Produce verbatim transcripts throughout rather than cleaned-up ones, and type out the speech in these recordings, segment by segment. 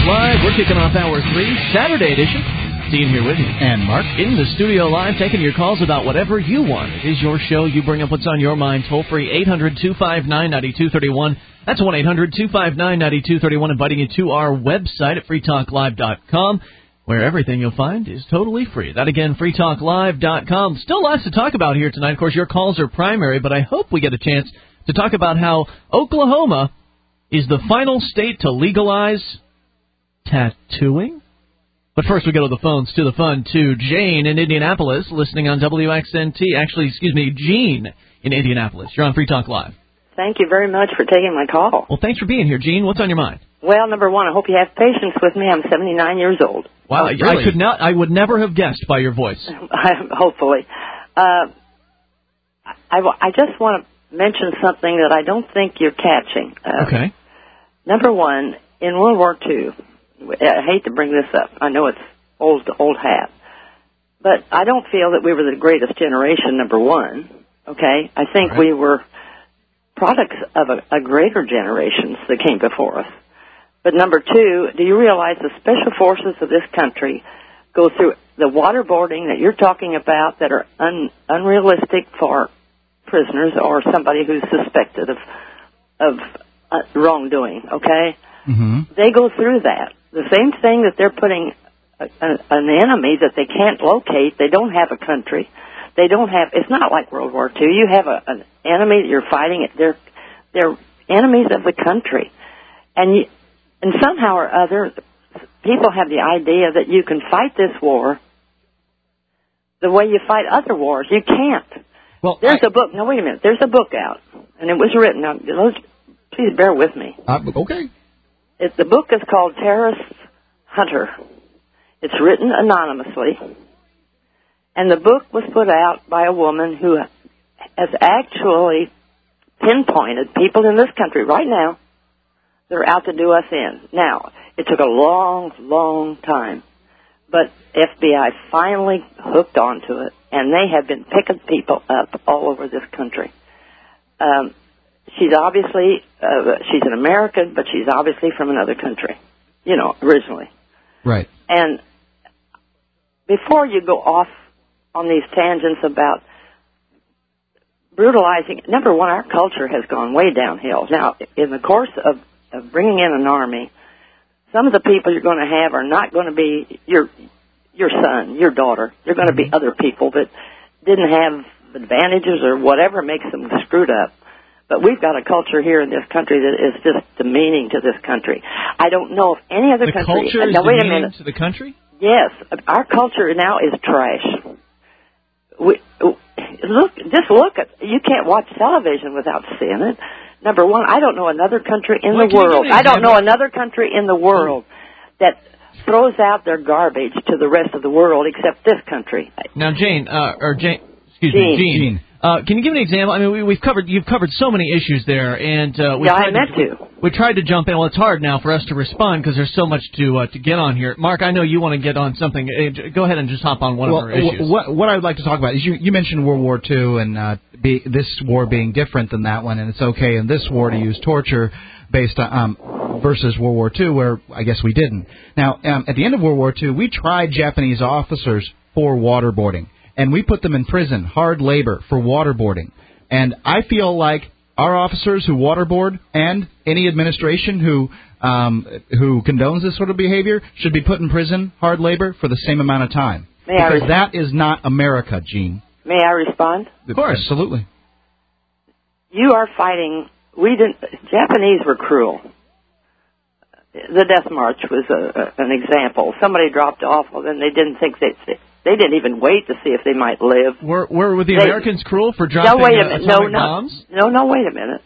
Live. We're kicking off Hour three, Saturday edition. Dean here with you. And Mark. In the studio live, taking your calls about whatever you want. It is your show. You bring up what's on your mind. Toll free, eight hundred two five nine nine two three one. That's one eight hundred two five nine nine two three one. Inviting you to our website at free talk live dot com, where everything you'll find is totally free. That again, free talk live dot com. Still lots to talk about here tonight. Of course, your calls are primary, but I hope we get a chance to talk about how Oklahoma is the final state to legalize tattooing? But first we go to the phones, to the fun, to Jane in Indianapolis, listening on W X N T. Actually, excuse me, Jean in Indianapolis. You're on Free Talk Live. Thank you very much for taking my call. Well, thanks for being here, Jean. What's on your mind? Well, number one, I hope you have patience with me. I'm seventy-nine years old. Wow, oh, I, really? I could not. I would never have guessed by your voice. Hopefully. Uh, I, I just want to mention something that I don't think you're catching. Uh, okay. Number one, in World War Two, I hate to bring this up. I know it's old old hat. But I don't feel that we were the greatest generation, number one. Okay? I think right. we were products of a, a greater generations that came before us. But number two, do you realize the special forces of this country go through the waterboarding that you're talking about that are un, unrealistic for prisoners or somebody who's suspected of of uh, wrongdoing, okay? Mm-hmm. They go through that. The same thing that they're putting a, a, an enemy that they can't locate. They don't have a country. They don't have, it's not like World War Two. You have a, an enemy that you're fighting. They're, they're enemies of the country. And, you, and somehow or other, people have the idea that you can fight this war the way you fight other wars. You can't. Well, There's I, a book, no, wait a minute. There's a book out, and it was written, now, please bear with me. Uh, okay. It, the book is called Terrorist Hunter. It's written anonymously, and the book was put out by a woman who has actually pinpointed people in this country right now that are out to do us in. Now, it took a long, long time, but F B I finally hooked onto it, and they have been picking people up all over this country. Um, she's obviously, uh, she's an American, but she's obviously from another country, you know, originally. Right. And before you go off on these tangents about brutalizing, number one, our culture has gone way downhill. Now, in the course of, of bringing in an army, some of the people you're going to have are not going to be your your son, your daughter. They're going to be other people that didn't have advantages or whatever makes them screwed up. But we've got a culture here in this country that is just demeaning to this country. I don't know if any other the country... The culture is now, wait a demeaning minute. to the country? Yes. Our culture now is trash. We, look, just look at... You can't watch television without seeing it. Number one, I don't know another country in well, the world. I don't know another country in the world that throws out their garbage to the rest of the world except this country. Now, Jane, uh, or Jane, excuse Jean. me, Jean. Jean. Uh, can you give an example? I mean, we, we've covered, you've covered so many issues there, and uh, we yeah, tried I meant to, to. We tried to jump in. Well, it's hard now for us to respond because there's so much to uh, to get on here. Mark, I know you want to get on something. Uh, go ahead and just hop on one well, of our issues. W- what, what I would like to talk about is you, you mentioned World War Two and uh, be, this war being different than that one, and it's okay in this war to use torture based on um, versus World War Two, where I guess we didn't. Now, um, at the end of World War Two, we tried Japanese officers for waterboarding, and we put them in prison, hard labor for waterboarding. And I feel like our officers who waterboard and any administration who um, who condones this sort of behavior should be put in prison, hard labor, for the same amount of time. May I because res- that is not America, Gene. May I respond? Of course. Absolutely. You are fighting... We didn't... Japanese were cruel. The Death March was a, a, an example. Somebody dropped off, well, then they didn't think they... They didn't even wait to see if they might live. Were, were, were the they, Americans cruel for dropping no, wait a uh, minute. atomic no, bombs? No, no, wait a minute.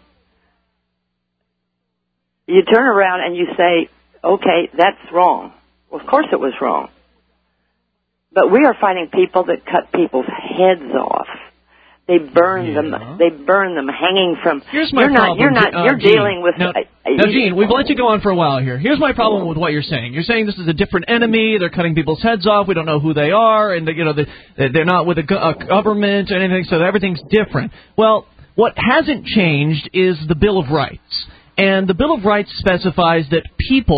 You turn around and you say, okay, that's wrong. Well, of course it was wrong. But we are fighting people that cut people's heads off. They burn yeah. them. They burn them hanging from. Here's my you're not, problem. You're not. Uh, you're Gene, dealing with. Now, uh, now, you, Gene, we've let you go on for a while here. Here's my problem with what you're saying. You're saying this is a different enemy. They're cutting people's heads off. We don't know who they are, and you know they, they're not with a, go- a government or anything. So everything's different. Well, what hasn't changed is the Bill of Rights, and the Bill of Rights specifies that people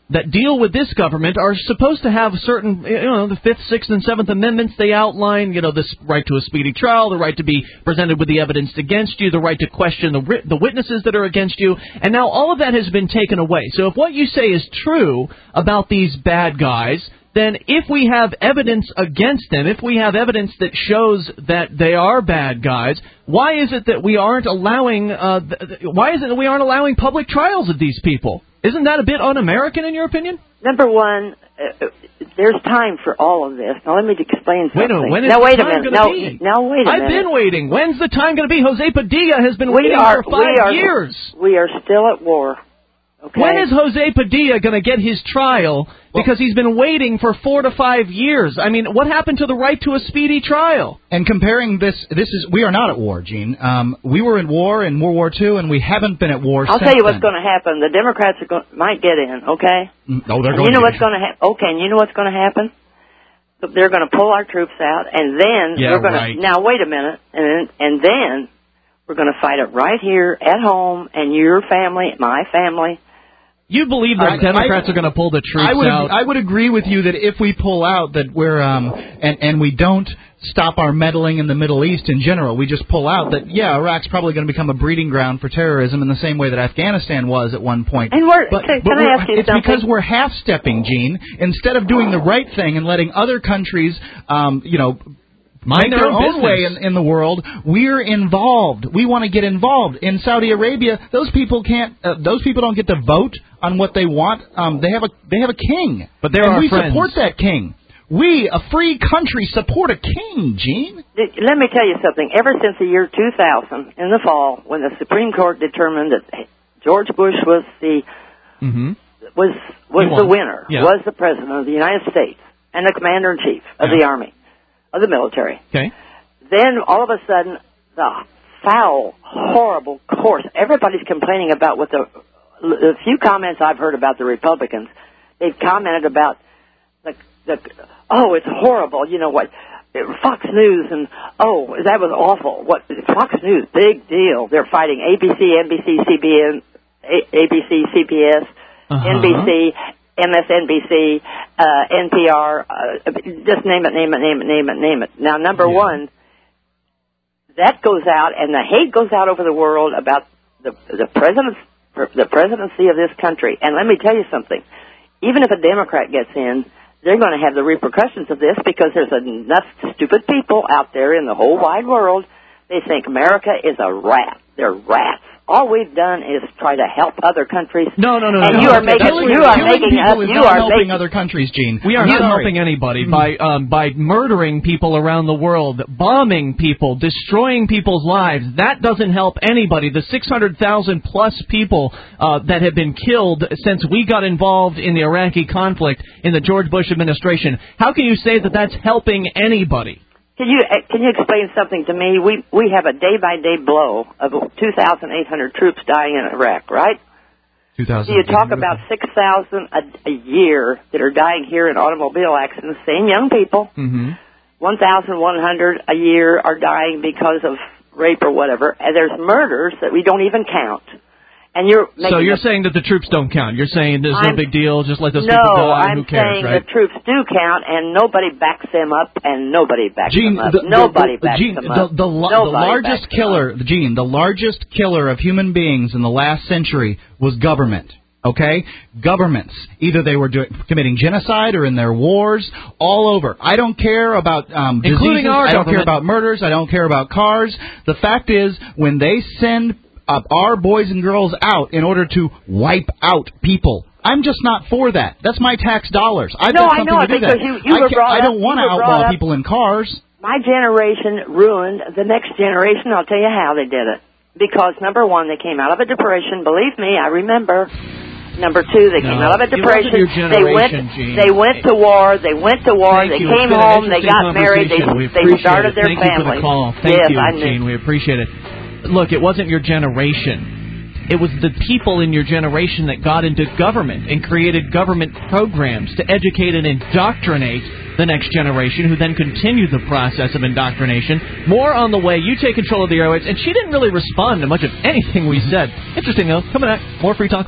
that deal with this government are supposed to have certain, you know, the Fifth, Sixth, and Seventh Amendments they outline, you know, this right to a speedy trial, the right to be presented with the evidence against you, the right to question the, the witnesses that are against you, and now all of that has been taken away. So if what you say is true about these bad guys, then if we have evidence against them, if we have evidence that shows that they are bad guys, why is it that we aren't allowing, uh, th- why is it that we aren't allowing public trials of these people? Isn't that a bit un-American in your opinion? Number one, uh, there's time for all of this. Now let me explain something. Wait a minute. When is now the wait a time minute. Now, be? now wait a I've minute. been waiting. When's the time going to be? Jose Padilla has been we waiting are, for five we are, years. We are still at war. Okay. When is Jose Padilla going to get his trial? Because he's been waiting for four to five years. I mean, what happened to the right to a speedy trial? And comparing this, this is we are not at war, Gene. Um, we were in war in World War Two, and we haven't been at war I'll since tell you what's then. going to happen. The Democrats are going, might get in, okay? Oh, they're and going you know to what's going to happen? Okay, and you know what's going to happen? They're going to pull our troops out, and then yeah, we're going right. to. Now wait a minute, and and then we're going to fight it right here at home, and your family, my family. You believe that I, Democrats I, are going to pull the troops I would, out? I would agree with you that if we pull out, that we're um and and we don't stop our meddling in the Middle East in general, we just pull out. That yeah, Iraq's probably going to become a breeding ground for terrorism in the same way that Afghanistan was at one point. And we're, but, can, but can we're, I ask you it's something? because we're half-stepping, Gene. Instead of doing the right thing and letting other countries, um, you know. Mind their, their own business. way in, in the world. We're involved. We want to get involved. In Saudi Arabia, those people can't. Uh, those people don't get to vote on what they want. Um, they have a they have a king, but they're and our we friends. support that king. We, a free country, support a king. Gene. Let me tell you something. Ever since the year two thousand, in the fall, when the Supreme Court determined that George Bush was the mm-hmm. was was the winner, yeah. was the president of the United States and the commander in chief of yeah. the army. Of the military. Okay. Then all of a sudden, the foul, horrible course. Everybody's complaining about what the the few comments I've heard about the Republicans. They've commented about the the oh, it's horrible. You know what? Fox News and oh, that was awful. What Fox News? Big deal. They're fighting A B C, N B C, C B N, A B C, C B S, uh-huh. N B C. M S N B C, uh, N P R, uh, just name it, name it, name it, name it, name it. Now, number yeah. one, that goes out, and the hate goes out over the world about the the president, the presidency of this country. And let me tell you something: even if a Democrat gets in, they're going to have the repercussions of this because there's enough stupid people out there in the whole wide world. They think America is a rat. They're rats. All we've done is try to help other countries. No, no, no. And no, you no. are making, killing, you are killing making people us, is you not are helping making other countries, Gene. We are I'm not sorry. helping anybody by um, by murdering people around the world, bombing people, destroying people's lives. That doesn't help anybody. The six hundred thousand plus people uh, that have been killed since we got involved in the Iraqi conflict in the George Bush administration. How can you say that that's helping anybody? Can you can you explain something to me? We we have a day by day blow of two thousand eight hundred troops dying in Iraq, right? two thousand. So you talk about six thousand a, a year that are dying here in automobile accidents, same young people. Mm-hmm. one thousand one hundred a year are dying because of rape or whatever. And there's murders that we don't even count. And you're so you're a, saying that the troops don't count. You're saying there's no I'm, big deal, just let those no, people die. I'm Who cares, saying right? the troops do count, and nobody backs them up, and nobody backs Gene, them up. the, nobody the, backs Gene, them up. The, the, the, nobody the largest backs killer, Gene, the largest killer of human beings in the last century was government. Okay? Governments. Either they were doing, committing genocide or in their wars all over. I don't care about um, Including diseases. our I don't government. care about murders. I don't care about cars. The fact is, when they send uh, our boys and girls out in order to wipe out people, I'm just not for that. That's my tax dollars. I've No, got I something know to it do because that. you- you I, were ca- brought I up- don't want to you were brought outlaw up- people in cars. My generation ruined the next generation. I'll tell you how they did it. Because, number one, they came out of a depression. Believe me, I remember. Number two, they No, came out of a it wasn't depression. your They went. generation, Gene. They went to war. They went to war. Thank they you. came It's been an home. They interesting got married. They conversation. We they appreciate started it. their Thank family. you for the call. Thank yes, you, I knew. Gene. We appreciate it. Look, it wasn't your generation. It was the people in your generation that got into government and created government programs to educate and indoctrinate the next generation, who then continued the process of indoctrination. More on the way. You take control of the airwaves. And she didn't really respond to much of anything we said. Interesting, though. Coming back, more Free Talk Live.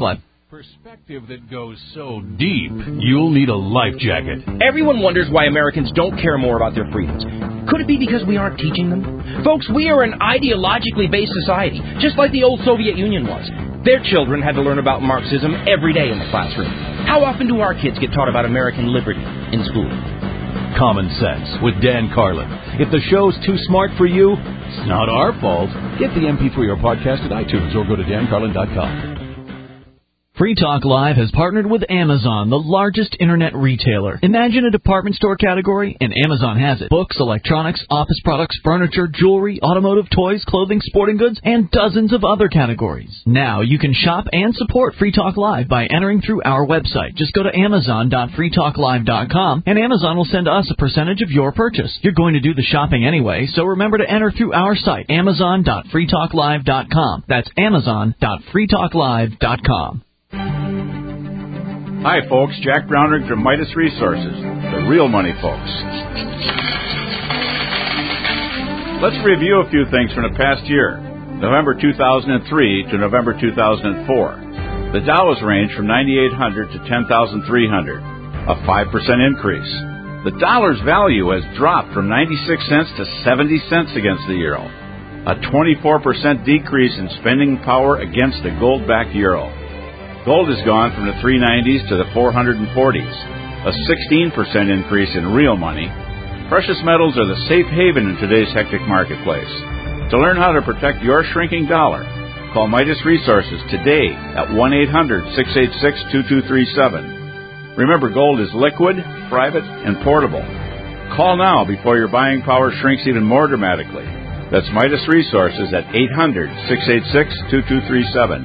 Perspective that goes so deep, you'll need a life jacket. Everyone wonders why Americans don't care more about their freedoms. Could it be because we aren't teaching them? Folks, we are an ideologically based society, just like the old Soviet Union was. Their children had to learn about Marxism every day in the classroom. How often do our kids get taught about American liberty in school? Common Sense with Dan Carlin. If the show's too smart for you, it's not our fault. Get the M P three or podcast at iTunes or go to dan carlin dot com. Free Talk Live has partnered with Amazon, the largest internet retailer. Imagine a department store category, and Amazon has it. Books, electronics, office products, furniture, jewelry, automotive, toys, clothing, sporting goods, and dozens of other categories. Now you can shop and support Free Talk Live by entering through our website. Just go to amazon dot free talk live dot com, and Amazon will send us a percentage of your purchase. You're going to do the shopping anyway, so remember to enter through our site, amazon dot free talk live dot com. That's amazon dot free talk live dot com. Hi, folks. Jack Brownrigg from Midas Resources, the real money folks. Let's review a few things from the past year, November two thousand three to November two thousand four. The Dow has ranged from ninety-eight hundred to ten thousand three hundred, a five percent increase. The dollar's value has dropped from ninety-six cents to seventy cents against the euro, a twenty-four percent decrease in spending power against the gold-backed euro. Gold has gone from the three nineties to the four forties, a sixteen percent increase in real money. Precious metals are the safe haven in today's hectic marketplace. To learn how to protect your shrinking dollar, call Midas Resources today at one eight hundred six eight six two two three seven. Remember, gold is liquid, private, and portable. Call now before your buying power shrinks even more dramatically. That's Midas Resources at eight hundred six eight six two two three seven.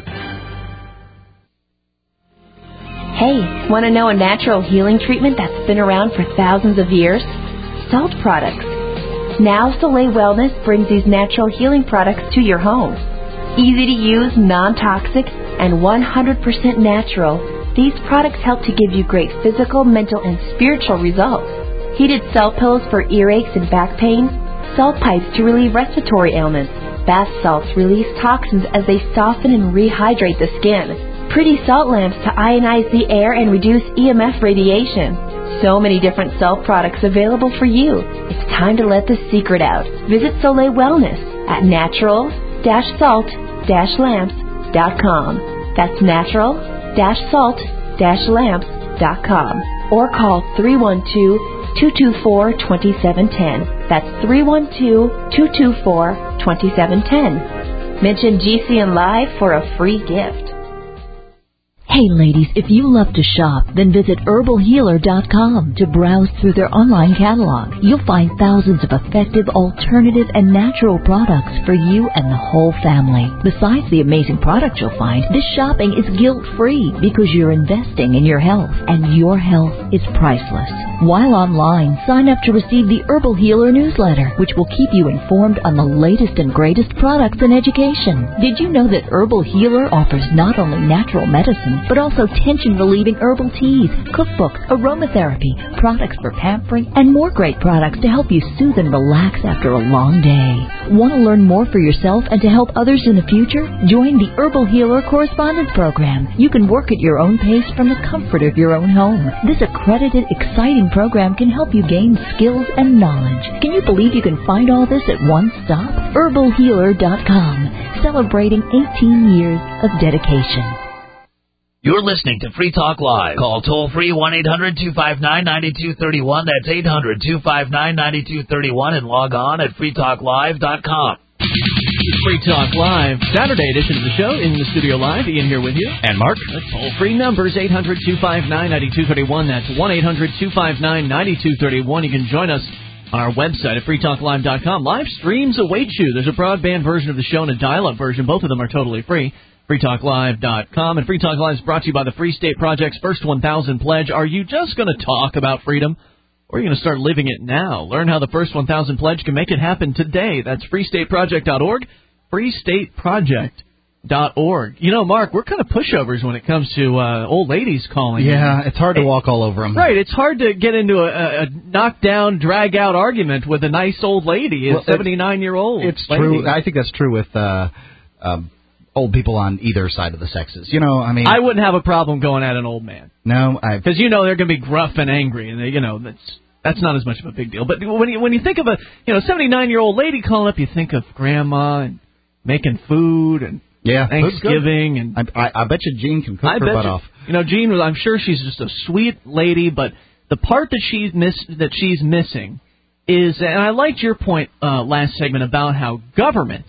Hey, want to know a natural healing treatment that's been around for thousands of years? Salt products. Now Soleil Wellness brings these natural healing products to your home. Easy to use, non-toxic, and one hundred percent natural, these products help to give you great physical, mental, and spiritual results. Heated salt pillows for earaches and back pain, salt pipes to relieve respiratory ailments, bath salts release toxins as they soften and rehydrate the skin. Pretty salt lamps to ionize the air and reduce E M F radiation. So many different salt products available for you. It's time to let the secret out. Visit Soleil Wellness at natural dash salt dash lamps dot com. That's natural dash salt dash lamps dot com. Or call three one two, two two four, two seven one zero. That's three one two, two two four, two seven one zero. Mention G C N Live for a free gift. Hey ladies, if you love to shop, then visit herbal healer dot com to browse through their online catalog. You'll find thousands of effective, alternative, and natural products for you and the whole family. Besides the amazing products you'll find, this shopping is guilt-free because you're investing in your health, and your health is priceless. While online, sign up to receive the Herbal Healer newsletter, which will keep you informed on the latest and greatest products and education. Did you know that Herbal Healer offers not only natural medicine, but also tension-relieving herbal teas, cookbooks, aromatherapy, products for pampering, and more great products to help you soothe and relax after a long day. Want to learn more for yourself and to help others in the future? Join the Herbal Healer Correspondence Program. You can work at your own pace from the comfort of your own home. This accredited, exciting program can help you gain skills and knowledge. Can you believe you can find all this at one stop? herbal healer dot com, celebrating eighteen years of dedication. You're listening to Free Talk Live. Call toll-free one eight hundred two five nine nine two three one. That's eight hundred two five nine nine two three one. And log on at free talk live dot com. Free Talk Live, Saturday edition of the show. In the studio live, Ian here with you. And Mark. The toll-free numbers, eight hundred two five nine nine two three one. That's one eight hundred two five nine nine two three one. You can join us on our website at free talk live dot com. Live streams await you. There's a broadband version of the show and a dial-up version. Both of them are totally free. free talk live dot com. And Free Talk Live is brought to you by the Free State Project's First one thousand Pledge. Are you just going to talk about freedom, or are you going to start living it now? Learn how the First one thousand Pledge can make it happen today. That's free state project dot org, free state project dot org. You know, Mark, we're kind of pushovers when it comes to uh, old ladies calling. Yeah, it's hard to walk all over them. Right, it's hard to get into a, a knock-down, drag-out argument with a nice old lady, a well, seventy-nine-year-old It's lady. true. I think that's true with... Uh, um, old people on either side of the sexes. You know, I mean, I wouldn't have a problem going at an old man. No, because you know they're going to be gruff and angry, and they, you know that's that's not as much of a big deal. But when you when you think of a you know seventy-nine-year-old lady calling up, you think of grandma and making food and yeah, Thanksgiving, and I, I, I bet you Jean can cook I her bet butt you, off. You know, Jean, I'm sure she's just a sweet lady, but the part that she's miss that she's missing is, and I liked your point uh, last segment about how governments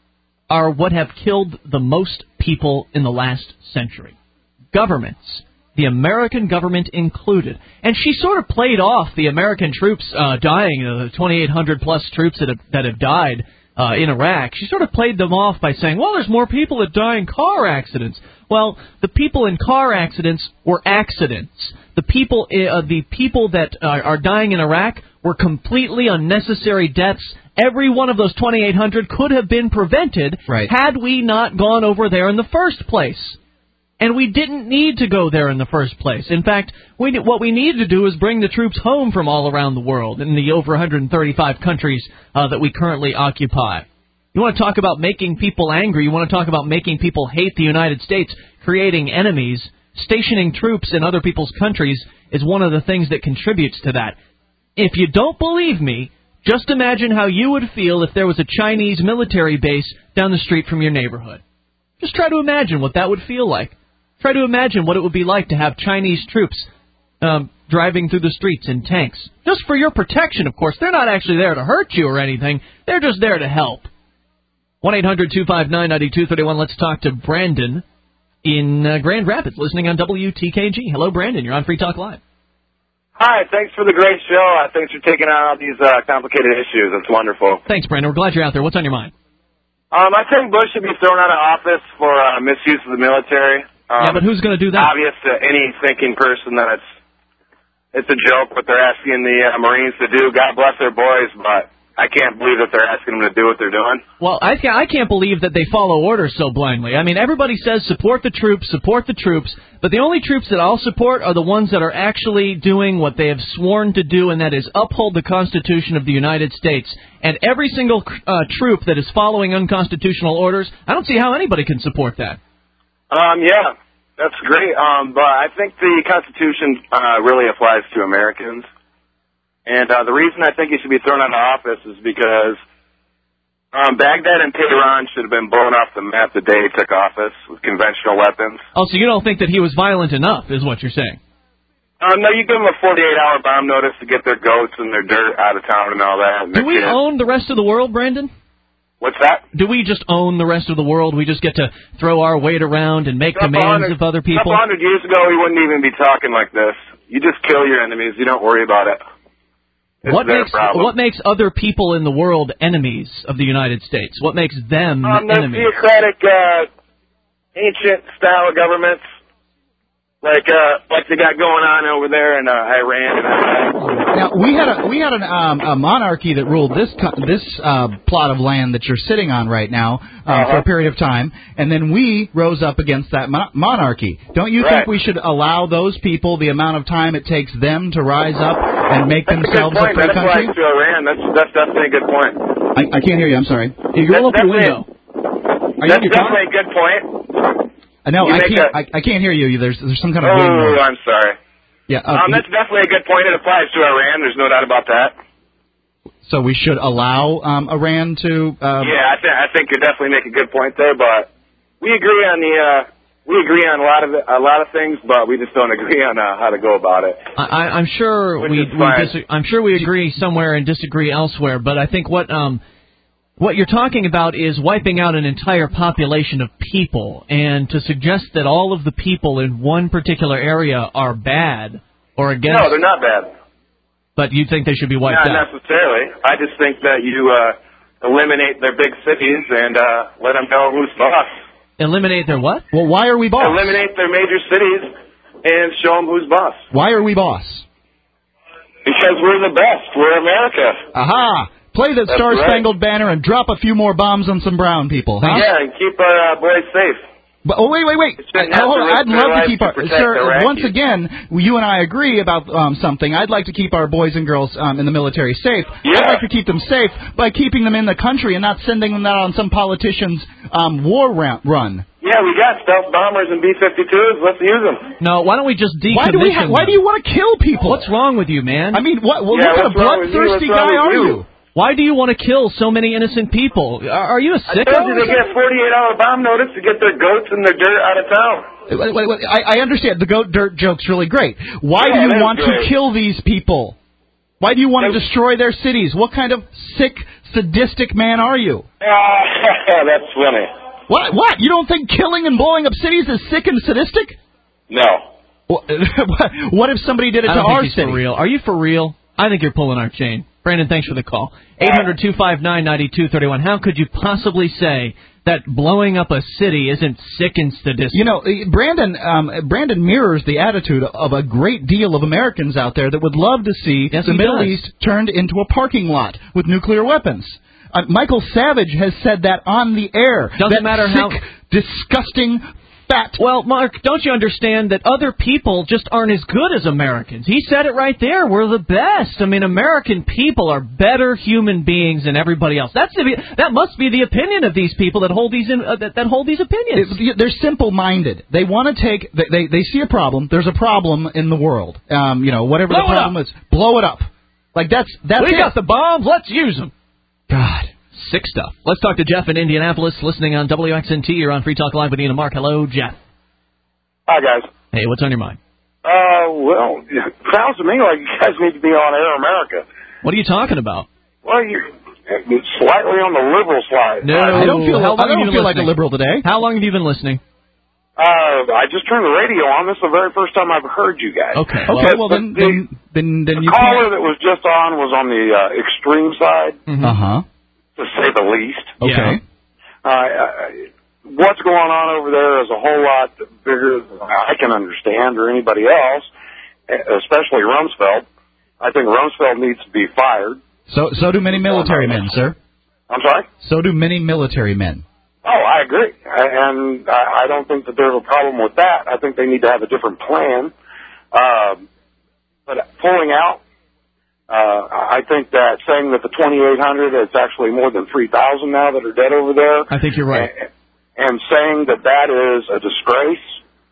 are what have killed the most people in the last century. Governments, the American government included. And she sort of played off the American troops uh, dying, uh, the twenty-eight hundred plus troops that have, that have died uh, in Iraq. She sort of played them off by saying, well, there's more people that die in car accidents. Well, the people in car accidents were accidents. The people, uh, the people that uh, are dying in Iraq were completely unnecessary deaths. Every one of those twenty-eight hundred could have been prevented right. had we not gone over there in the first place. And we didn't need to go there in the first place. In fact, we, what we need to do is bring the troops home from all around the world in the over one hundred thirty-five countries uh, that we currently occupy. You want to talk about making people angry, you want to talk about making people hate the United States, creating enemies, stationing troops in other people's countries is one of the things that contributes to that. If you don't believe me, just imagine how you would feel if there was a Chinese military base down the street from your neighborhood. Just try to imagine what that would feel like. Try to imagine what it would be like to have Chinese troops um, driving through the streets in tanks. Just for your protection, of course. They're not actually there to hurt you or anything. They're just there to help. one eight hundred two five nine nine two three one. Let's talk to Brandon in uh, Grand Rapids, listening on W T K G. Hello, Brandon. You're on Free Talk Live. Hi, thanks for the great show. Uh, thanks for taking on all these uh, complicated issues. It's wonderful. Thanks, Brandon. We're glad you're out there. What's on your mind? Um, I think Bush should be thrown out of office for uh, misuse of the military. Um, yeah, but who's going to do that? Obvious to any thinking person that it's it's a joke what they're asking the uh, Marines to do. God bless their boys, but I can't believe that they're asking them to do what they're doing. Well, I can't, I can't believe that they follow orders so blindly. I mean, everybody says support the troops, support the troops, but the only troops that I'll support are the ones that are actually doing what they have sworn to do, and that is uphold the Constitution of the United States. And every single uh, troop that is following unconstitutional orders, I don't see how anybody can support that. Um, yeah, that's great. Um, but I think the Constitution uh, really applies to Americans. And uh, the reason I think he should be thrown out of office is because um, Baghdad and Tehran should have been blown off the map the day he took office with conventional weapons. Oh, so you don't think that he was violent enough, is what you're saying? Um, no, you give them a forty-eight hour bomb notice to get their goats and their dirt out of town and all that. And Do we kids. own the rest of the world, Brandon? What's that? Do we just own the rest of the world? We just get to throw our weight around and make demands of other people? A couple hundred years ago, we wouldn't even be talking like this. You just kill your enemies. You don't worry about it. It's what makes problem. what makes other people in the world enemies of the United States? What makes them um, enemies? Theocratic, uh, ancient style of governments, like uh, like they got going on over there in uh, Iran and Iraq. Now we had a we had an, um, a monarchy that ruled this co- this uh, plot of land that you're sitting on right now uh, uh-huh. for a period of time, and then we rose up against that mo- monarchy. Don't you right. think we should allow those people the amount of time it takes them to rise up and make that's themselves a, a free that country? That applies to Iran. That's that's definitely a good point. I, I can't hear you. I'm sorry. You roll up your window. Are that's you definitely a good point. Uh, no, you I can't. A... I, I can't hear you. There's there's some kind of. Oh, wind I'm sorry. Yeah. Uh, um, that's definitely a good point. It applies to Iran. There's no doubt about that. So we should allow um, Iran to. Um, yeah, I, th- I think you definitely make a good point there, but we agree on the. Uh, we agree on a lot of it, a lot of things, but we just don't agree on uh, how to go about it. I, I'm sure Which we. is we fine. dis- I'm sure we agree somewhere and disagree elsewhere. But I think what um. What you're talking about is wiping out an entire population of people, and to suggest that all of the people in one particular area are bad or against... No, they're not bad. But you think they should be wiped not out? Not necessarily. I just think that you uh, eliminate their big cities and uh, let them know who's boss. Eliminate their what? Well, why are we boss? Eliminate their major cities and show them who's boss. Why are we boss? Because we're the best. We're America. Aha! Play the Star right. Spangled Banner and drop a few more bombs on some brown people, huh? Yeah, and keep our uh, boys safe. But, oh, wait, wait, wait. Hold on. I'd love to keep our... Sir, once again, you and I agree about um, something. I'd like to keep our boys and girls um, in the military safe. Yeah. I'd like to keep them safe by keeping them in the country and not sending them out on some politician's um, war run. Yeah, we got stealth bombers and B fifty-twos. Let's use them. No, why don't we just decommission why do we ha- them? Why do you want to kill people? What's wrong with you, man? I mean, what, what, yeah, what kind of bloodthirsty guy are you? you? Why do you want to kill so many innocent people? Are, are you a sicko? I told you they get forty-eight hour bomb notice to get their goats and their dirt out of town. Wait, wait, wait, I, I understand. The goat dirt joke's really great. Why yeah, do you want great. to kill these people? Why do you want to destroy their cities? What kind of sick, sadistic man are you? Uh, that's funny. What? What? You don't think killing and blowing up cities is sick and sadistic? No. What if somebody did it I to don't our think he's city? For real? Are you for real? I think you're pulling our chain. Brandon, thanks for the call. eight hundred two five nine nine two three one. How could you possibly say that blowing up a city isn't sick and sadistic? You know, Brandon um, Brandon mirrors the attitude of a great deal of Americans out there that would love to see yes, the Middle does. East turned into a parking lot with nuclear weapons. Uh, Michael Savage has said that on the air. Doesn't that matter sick, how disgusting, fat. Well, Mark, don't you understand that other people just aren't as good as Americans? He said it right there. We're the best. I mean, American people are better human beings than everybody else. That's the, that must be the opinion of these people that hold these in, uh, that, that hold these opinions. It, they're simple-minded. They want to take. They, they they see a problem. There's a problem in the world. Um, you know, whatever blow the problem is, blow it up. Like that's that's we it. got the bombs. Let's use them. God. Sick stuff. Let's talk to Jeff in Indianapolis, listening on W X N T. You're on Free Talk Live with Ian and Mark. Hello, Jeff. Hi, guys. Hey, what's on your mind? Uh, well, it sounds to me like you guys need to be on Air America. What are you talking about? Well, you're slightly on the liberal side. No, I don't feel, How long I don't have you feel been like a listening? liberal today. How long have you been listening? Uh, I just turned the radio on. This is the very first time I've heard you guys. Okay. Okay, well, the, then, the, then, then, then the you caller can't. that was just on was on the uh, extreme side, Mm-hmm. Uh-huh. to say the least. Okay. Uh, uh, what's going on over there is a whole lot bigger than I can understand or anybody else, especially Rumsfeld. I think Rumsfeld needs to be fired. So, so do many military men, sir. I'm sorry? So do many military men. Oh, I agree. And I don't think that there's a problem with that. I think they need to have a different plan. Um, but pulling out, uh, I think that saying that the twenty-eight hundred, it's actually more than three thousand now that are dead over there. I think you're right. And, and saying that that is a disgrace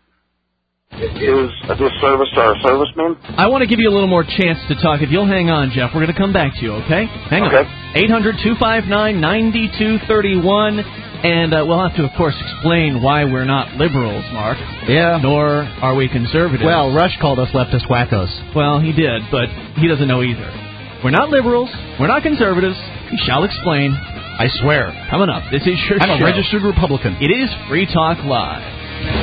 is a disservice to our servicemen. I want to give you a little more chance to talk. If you'll hang on, Jeff, we're going to come back to you, okay? Hang okay. on. eight hundred two five nine nine two three one. And uh, we'll have to, of course, explain why we're not liberals, Mark. Yeah. Nor are we conservatives. Well, Rush called us leftist wackos. Well, he did, but he doesn't know either. We're not liberals. We're not conservatives. We shall explain. I swear. Coming up, this is your I'm show. a registered Republican. It is Free Talk Live.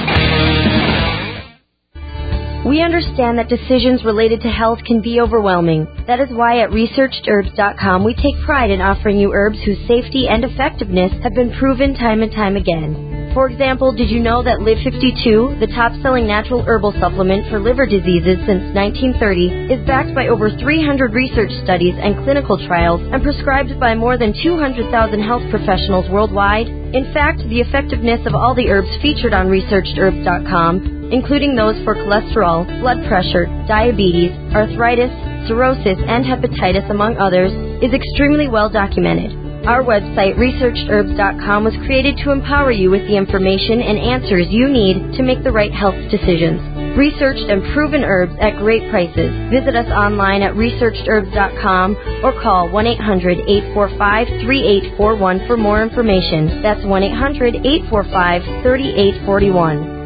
We understand that decisions related to health can be overwhelming. That is why at researched herbs dot com we take pride in offering you herbs whose safety and effectiveness have been proven time and time again. For example, did you know that Live fifty-two, the top-selling natural herbal supplement for liver diseases since nineteen thirty, is backed by over three hundred research studies and clinical trials and prescribed by more than two hundred thousand health professionals worldwide? In fact, the effectiveness of all the herbs featured on researched herbs dot com, including those for cholesterol, blood pressure, diabetes, arthritis, cirrhosis, and hepatitis, among others, is extremely well documented. Our website, researched herbs dot com, was created to empower you with the information and answers you need to make the right health decisions. Researched and proven herbs at great prices. Visit us online at researched herbs dot com or call one eight hundred eight four five three eight four one for more information. That's one eight hundred eight four five three eight four one.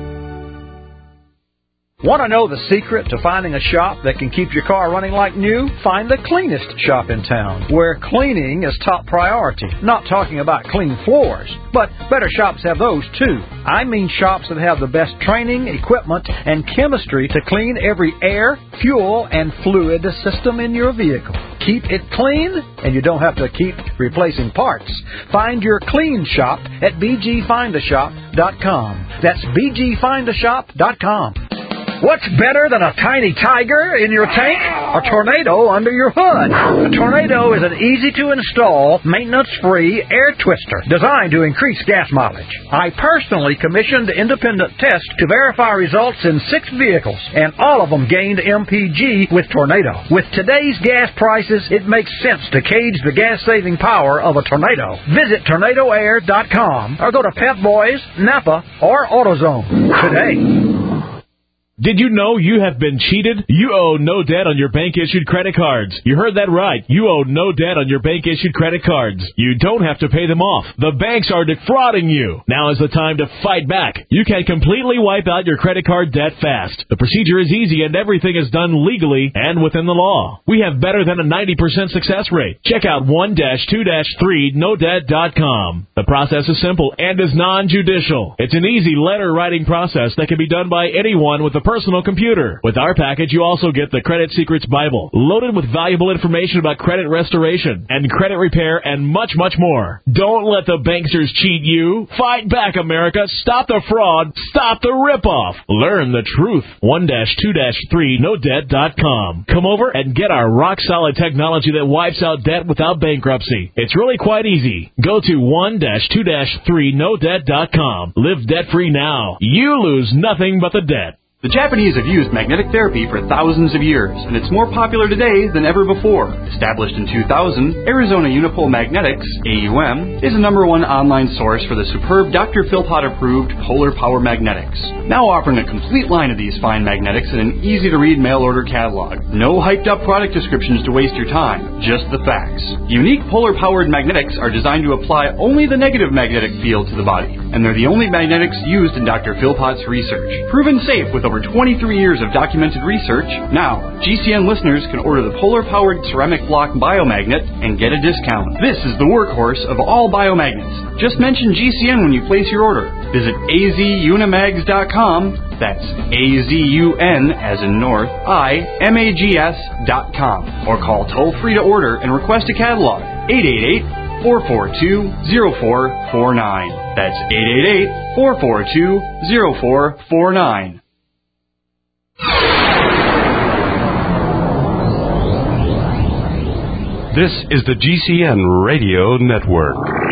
Want to know the secret to finding a shop that can keep your car running like new? Find the cleanest shop in town, where cleaning is top priority. Not talking about clean floors, but better shops have those too. I mean shops that have the best training, equipment, and chemistry to clean every air, fuel, and fluid system in your vehicle. Keep it clean, and you don't have to keep replacing parts. Find your clean shop at b g find a shop dot com. That's b g find a shop dot com. What's better than a tiny tiger in your tank? A tornado under your hood. A tornado is an easy-to-install, maintenance-free air twister designed to increase gas mileage. I personally commissioned independent tests to verify results in six vehicles, and all of them gained M P G with Tornado. With today's gas prices, it makes sense to cage the gas-saving power of a tornado. Visit tornado air dot com or go to Pep Boys, Napa, or AutoZone today. Did you know you have been cheated? You owe no debt on your bank-issued credit cards. You heard that right. You owe no debt on your bank-issued credit cards. You don't have to pay them off. The banks are defrauding you. Now is the time to fight back. You can completely wipe out your credit card debt fast. The procedure is easy and everything is done legally and within the law. We have better than a ninety percent success rate. Check out one dash two dash three no debt dot com. The process is simple and is non-judicial. It's an easy letter-writing process that can be done by anyone with a personal computer. With our package, you also get the Credit Secrets Bible, loaded with valuable information about credit restoration and credit repair and much, much more. Don't let the banksters cheat you. Fight back, America. Stop the fraud. Stop the ripoff. Learn the truth. one dash two dash three no debt dot com. Come over and get our rock-solid technology that wipes out debt without bankruptcy. It's really quite easy. Go to one dash two dash three no debt dot com. Live debt-free now. You lose nothing but the debt. The Japanese have used magnetic therapy for thousands of years, and it's more popular today than ever before. Established in two thousand, Arizona Unipole Magnetics, A U M, is the number one online source for the superb Doctor Philpott-approved Polar Power Magnetics. Now offering a complete line of these fine magnetics in an easy-to-read mail-order catalog. No hyped-up product descriptions to waste your time, just the facts. Unique polar-powered magnetics are designed to apply only the negative magnetic field to the body, and they're the only magnetics used in Doctor Philpott's research. Proven safe with over twenty-three years of documented research. Now, G C N listeners can order the polar-powered ceramic block biomagnet and get a discount. This is the workhorse of all biomagnets. Just mention G C N when you place your order. Visit a z unimags dot com. That's A Z U N as in North, I M A G S dot com. Or call toll-free to order and request a catalog. eight eight eight, four four two, zero four four nine. That's eight eight eight, four four two, zero four four nine. This is the G C N Radio Network.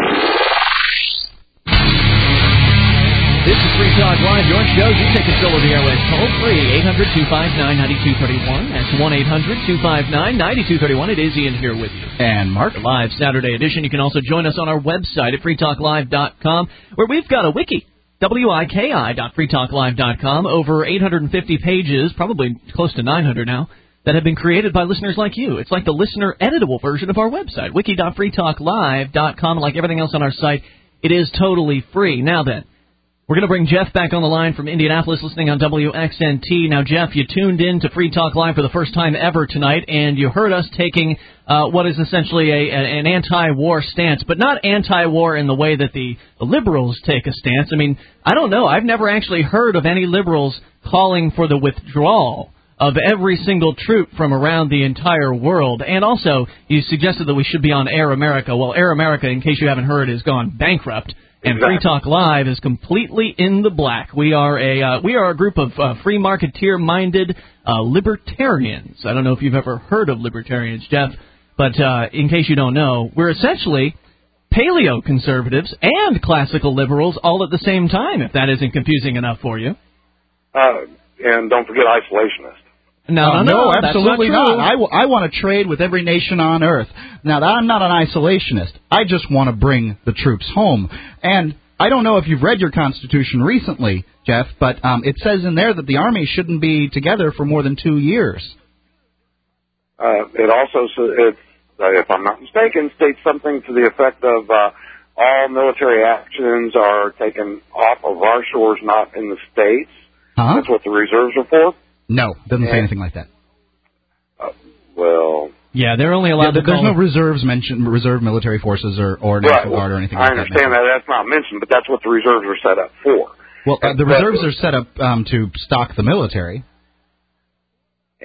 This is Free Talk Live, your show. You take control of the airwaves toll free, eight hundred two five nine nine two three one. That's one eight hundred two five nine nine two three one. It is Ian here with you. And Mark. The live Saturday edition. You can also join us on our website at free talk live dot com, where we've got a wiki. W I K I dot free talk live dot com. Over eight hundred fifty pages, probably close to nine hundred now, that have been created by listeners like you. It's like the listener-editable version of our website, wiki dot free talk live dot com. Like everything else on our site, it is totally free. Now then, we're going to bring Jeff back on the line from Indianapolis, listening on W X N T. Now, Jeff, you tuned in to Free Talk Live for the first time ever tonight, and you heard us taking uh, what is essentially a, a, an anti-war stance, but not anti-war in the way that the, the liberals take a stance. I mean, I don't know. I've never actually heard of any liberals calling for the withdrawal of every single troop from around the entire world. And also, you suggested that we should be on Air America. Well, Air America, in case you haven't heard, has gone bankrupt. And Free Talk Live is completely in the black. We are a uh, we are a group of uh, free marketeer-minded uh, libertarians. I don't know if you've ever heard of libertarians, Jeff, but uh, in case you don't know, we're essentially paleo-conservatives and classical liberals all at the same time, if that isn't confusing enough for you. Uh, and don't forget isolationists. No, uh, no, no, no, absolutely not. not. I, w- I want to trade with every nation on earth. Now, I'm not an isolationist. I just want to bring the troops home. And I don't know if you've read your Constitution recently, Jeff, but um, it says in there that the Army shouldn't be together for more than two years. Uh, it also, it, uh, if I'm not mistaken, states something to the effect of uh, all military actions are taken off of our shores, not in the states. Huh? That's what the reserves are for. No, doesn't say anything like that. Uh, well, yeah, they're only allowed yeah, to There's call no reserves mentioned, reserve military forces or, or right. National Guard or anything I like that. I understand that. That's not mentioned, but that's what the reserves are set up for. Well, uh, the reserves are set up um, to stock the military.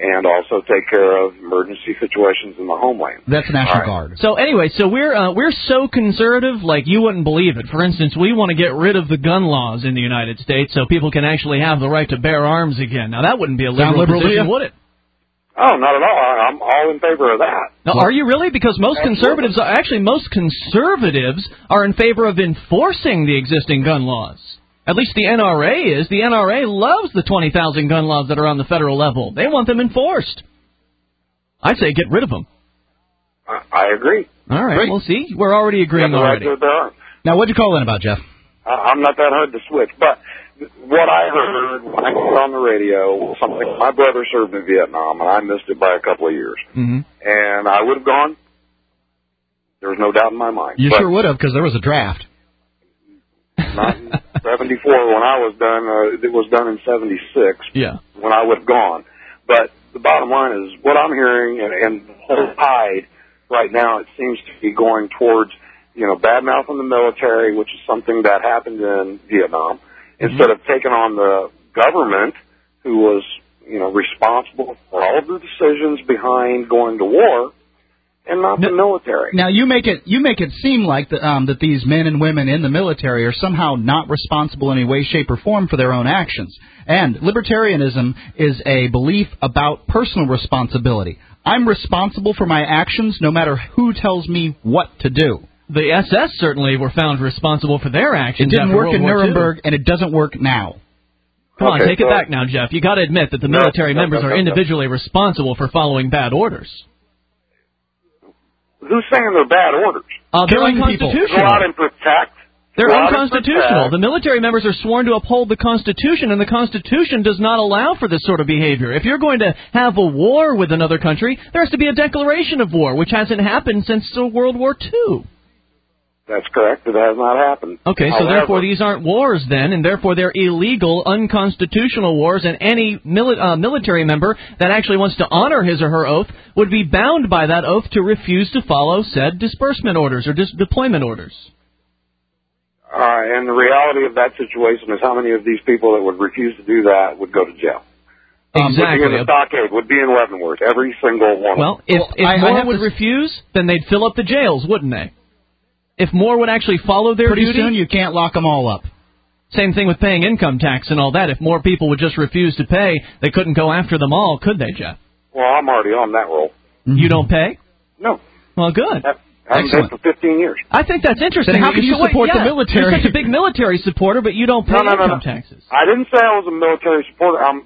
and also take care of emergency situations in the homeland. That's National All right. Guard. So anyway, so we're uh, we're so conservative, like you wouldn't believe it. For instance, we want to get rid of the gun laws in the United States so people can actually have the right to bear arms again. Now that wouldn't be a liberal, liberal to position, you? would it? Oh, not at all. I- I'm all in favor of that. Now, are you really? Because most Absolutely. conservatives, are, actually most conservatives are in favor of enforcing the existing gun laws. At least the N R A is. The N R A loves the twenty thousand gun laws that are on the federal level. They want them enforced. I say get rid of them. I, I agree. All right, Great. we'll see. We're already agreeing You have the right already. to bear arms. Now, what'd you call in about, Jeff? Uh, I'm not that hard to switch, but what I heard when I got on the radio was something. My brother served in Vietnam, and I missed it by a couple of years. Mm-hmm. And I would have gone. There was no doubt in my mind. You but sure would have, because there was a draft. Not in seventy-four when I was done. Uh, it was done in seventy-six. Yeah. When I would have gone. But the bottom line is what I'm hearing, and, and the whole tide right now, it seems to be going towards, you know, bad mouthing the military, which is something that happened in Vietnam, mm-hmm. instead of taking on the government, who was, you know, responsible for all of the decisions behind going to war, and not the military. Now you make it you make it seem like the, um, that these men and women in the military are somehow not responsible in any way, shape, or form for their own actions. And libertarianism is a belief about personal responsibility. I'm responsible for my actions, no matter who tells me what to do. The S S certainly were found responsible for their It actions. didn't after work World in War Two. Nuremberg, and it doesn't work now. Come on, Okay, take so- it back now, Jeff. You got to admit that the No, military no, members no, are no, no. individually responsible for following bad orders. Who's saying they're bad orders? Uh, they're Killing people. unconstitutional. Go out and protect. They're Go out and unconstitutional. protect. The military members are sworn to uphold the Constitution, and the Constitution does not allow for this sort of behavior. If you're going to have a war with another country, there has to be a declaration of war, which hasn't happened since uh, World War Two. That's correct. It has not happened. Okay, so However, therefore these aren't wars then, and therefore they're illegal, unconstitutional wars, and any mili- uh, military member that actually wants to honor his or her oath would be bound by that oath to refuse to follow said disbursement orders or dis- deployment orders. Uh, and the reality of that situation is how many of these people that would refuse to do that would go to jail. Um, Exactly. Would be in the stockade, would be in Leavenworth, every single one. Well, of them. if, Well, if I- I more have would to s- refuse, then they'd fill up the jails, wouldn't they? If more would actually follow their Pretty duty, soon you can't lock them all up. same thing with paying income tax and all that. If more people would just refuse to pay, they couldn't go after them all, could they, Jeff? Well, I'm already on that roll. You don't pay? No. Well, good. I haven't paid Excellent. for fifteen years. I think that's interesting. Then how that can you so wait, support the yeah, military? You're such a big military supporter, but you don't pay No, no, no, income no. taxes. I didn't say I was a military supporter. I'm,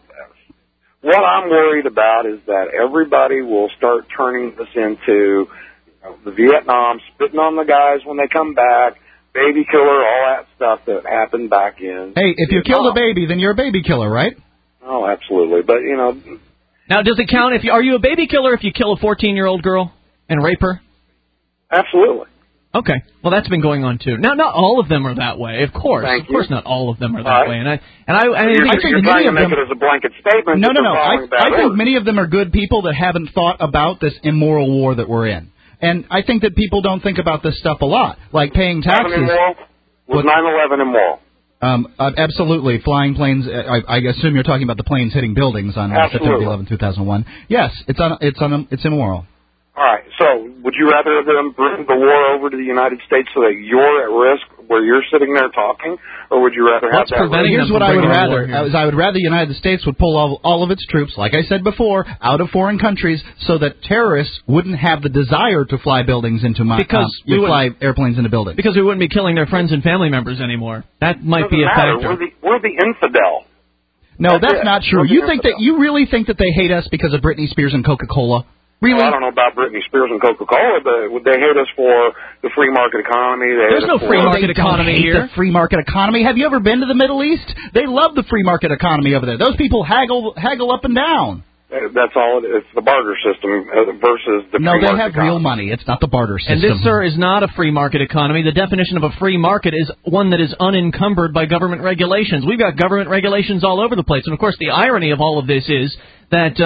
what I'm worried about is that everybody will start turning this into, you know, the Vietnam, spitting on the guys when they come back, baby killer, all that stuff that happened back in. Hey, if you Vietnam. killed a baby, then you're a baby killer, right? Oh, absolutely. But, you know, Now, does it count if you are you a baby killer if you kill a fourteen-year-old girl and rape her? absolutely. Okay, well that's been going on too. Now, not all of them are that way, of course. Thank of course, you. not all of them are that All right. way. And I and I, I You're, think you're many trying to of make them- it as a blanket statement. No, that no, they're no. I, following bad I think orders. many of them are good people that haven't thought about this immoral war that we're in. And I think that people don't think about this stuff a lot, like paying Having taxes. immoral? Was What- nine eleven immoral? Um, uh, absolutely. Flying planes, uh, I, I assume you're talking about the planes hitting buildings on uh, Absolutely. September eleventh, two thousand one. Yes, it's un, it's un, it's immoral. All right. So, would you rather them bring the war over to the United States so that you're at risk where you're sitting there talking, or would you rather have What's that? preventing risk? Here's them what from I would bringing a rather: war here? is I would rather the United States would pull all, all of its troops, like I said before, out of foreign countries, so that terrorists wouldn't have the desire to fly buildings into my Because um, we you would- fly airplanes into buildings. because we wouldn't be killing their friends and family members anymore. That might Doesn't be a matter. factor. We're the, we're the infidel. No, That's that's it. not true. We're the You think that infidel. you really think that they hate us because of Britney Spears and Coca-Cola? Really? Well, I don't know about Britney Spears and Coca-Cola, but would they hate us for the free market economy? They There's hate no us free for, market They don't economy hate here. the free market economy. Have you ever been to the Middle East? They love the free market economy over there. Those people haggle haggle up and down. That's all. It, it's the barter system uh, versus the No, free they market have economy. real money. It's not the barter system. And this, sir, is not a free market economy. The definition of a free market is one that is unencumbered by government regulations. We've got government regulations all over the place. And, of course, the irony of all of this is that uh,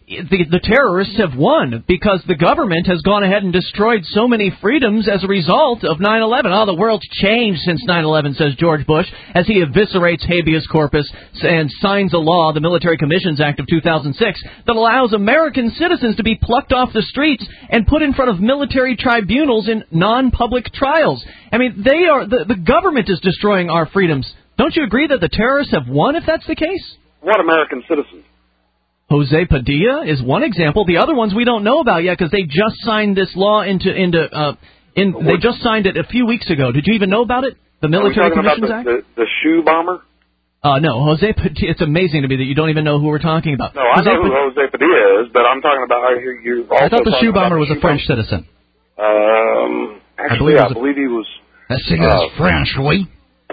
the, the terrorists have won because the government has gone ahead and destroyed so many freedoms as a result of nine eleven. Oh, the world's changed since nine eleven, says George Bush, as he eviscerates habeas corpus and signs a law, the Military Commissions Act of two thousand six, that allows American citizens to be plucked off the streets and put in front of military tribunals in non-public trials. I mean, they are the, the government is destroying our freedoms. Don't you agree that the terrorists have won if that's the case? What American citizens? Jose Padilla is one example. The other ones we don't know about yet because they just signed this law into into uh, in. They just signed it a few weeks ago. Did you even know about it? The Military Commissions about Act. The, the, the shoe bomber. Uh, no, Jose Padilla. It's amazing to me that you don't even know who we're talking about. No, I Jose know who Padilla. Jose Padilla is, but I'm talking about. I hear you. Also I thought the shoe bomber was a French bomber. citizen. Um, actually, I believe, I believe he was. That's uh, French, oui.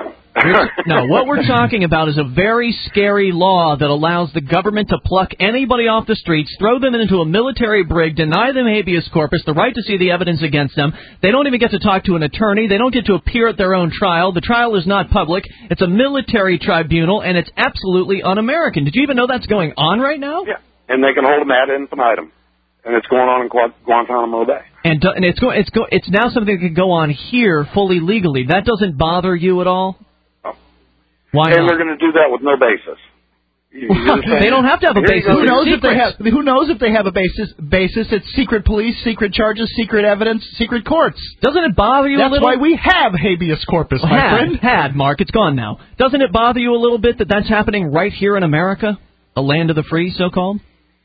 No, what we're talking about is a very scary law that allows the government to pluck anybody off the streets, throw them into a military brig, deny them habeas corpus, the right to see the evidence against them. They don't even get to talk to an attorney. They don't get to appear at their own trial. The trial is not public. It's a military tribunal, and it's absolutely un-American. Did you even know that's going on right now? Yeah, and they can hold them ad infinitum, and it's going on in Gu- Guantanamo Bay. And, uh, and it's go, it's go, it's now something that can go on here fully legally. That doesn't bother you at all? Why and not? they're going to do that with no basis. You, well, they don't have to have a basis. Who knows if they have? Who knows if they have a basis? Basis. It's secret police, secret charges, secret evidence, secret courts. Doesn't it bother you That's a little? That's why we have habeas corpus, my had, friend. Had, Mark. It's gone now. Doesn't it bother you a little bit that that's happening right here in America, a land of the free, so-called?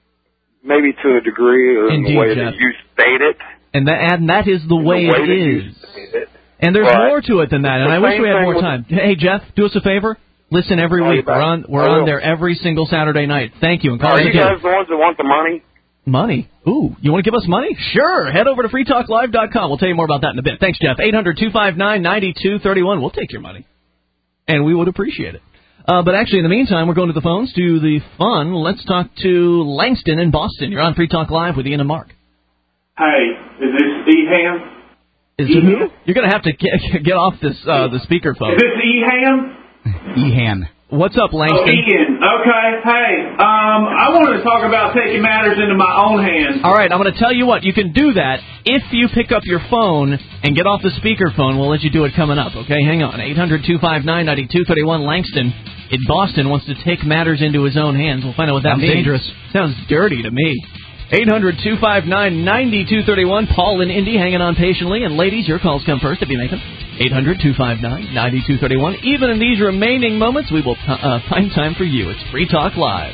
Maybe to a degree, or in Indeed, the way Jeff. that you state it. And that, and that is the way, the way it is. It. And there's right. more to it than that. And the I wish we had more with, time. Hey, Jeff, do us a favor. Listen every I'll week. We're on we're on there every single Saturday night. Thank you. And call Are us you again. guys the ones that want the money? Money? Ooh, you want to give us money? Sure. Head over to free talk live dot com. We'll tell you more about that in a bit. Thanks, Jeff. eight hundred two five nine nine two three one. We'll take your money. And we would appreciate it. Uh, but actually, in the meantime, we're going to the phones to the fun. Let's talk to Langston in Boston. You're on Free Talk Live with Ian and Mark. Hey, is this Eham? Is it who? You're going to have to get, get off this uh, the speakerphone. Is this Eham? Ehan. What's up, Langston? Oh, Ian. Okay. Hey, um, I wanted to talk about taking matters into my own hands. All right, I'm going to tell you what. You can do that if you pick up your phone and get off the speakerphone. We'll let you do it coming up, okay? Hang on. eight hundred two five nine nine two three one. Langston in Boston wants to take matters into his own hands. We'll find out what that Sounds means. dangerous. Sounds dirty to me. eight hundred two five nine nine two three one. Paul in Indy hanging on patiently. And ladies, your calls come first if you make them. eight hundred two five nine nine two three one. Even in these remaining moments, we will uh, find time for you. It's Free Talk Live.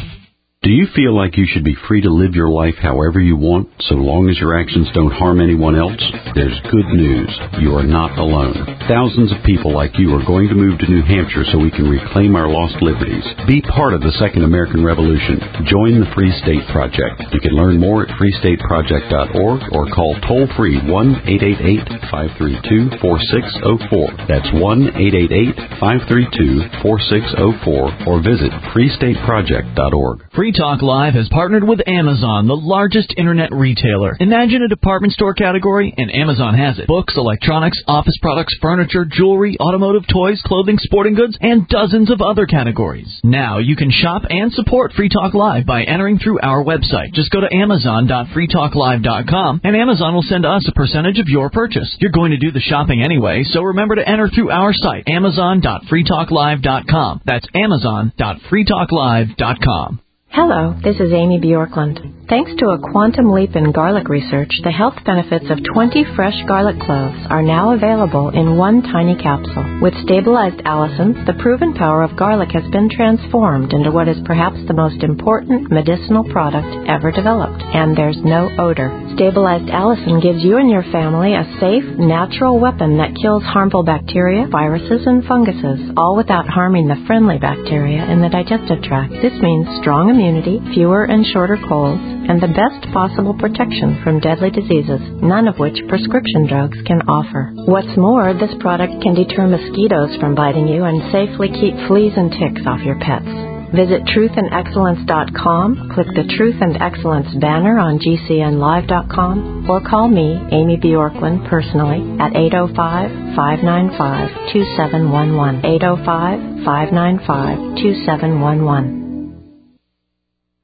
Do you feel like you should be free to live your life however you want, so long as your actions don't harm anyone else? There's good news. You are not alone. Thousands of people like you are going to move to New Hampshire so we can reclaim our lost liberties. Be part of the Second American Revolution. Join the Free State Project. You can learn more at free state project dot org or call toll-free one eight eight eight, five three two, four six zero four. That's one eight eight eight, five three two, four six zero four or visit free state project dot org. Free Talk Live has partnered with Amazon, the largest internet retailer. Imagine a department store category, and Amazon has it. Books, electronics, office products, furniture, jewelry, automotive, toys, clothing, sporting goods, and dozens of other categories. Now you can shop and support Free Talk Live by entering through our website. Just go to amazon dot free talk live dot com, and Amazon will send us a percentage of your purchase. You're going to do the shopping anyway, so remember to enter through our site, amazon dot free talk live dot com. That's amazon dot free talk live dot com. Hello, this is Amy Bjorklund. Thanks to a quantum leap in garlic research, the health benefits of twenty fresh garlic cloves are now available in one tiny capsule. With stabilized allicin, the proven power of garlic has been transformed into what is perhaps the most important medicinal product ever developed, and there's no odor. Stabilized allicin gives you and your family a safe, natural weapon that kills harmful bacteria, viruses, and funguses, all without harming the friendly bacteria in the digestive tract. This means strong immunity, fewer and shorter colds, and the best possible protection from deadly diseases, none of which prescription drugs can offer. What's more, this product can deter mosquitoes from biting you and safely keep fleas and ticks off your pets. Visit truth and excellence dot com, click the Truth and Excellence banner on G C N live dot com, or call me, Amy Bjorklund, personally at eight oh five, five nine five, two seven one one, eight oh five, five nine five, two seven one one.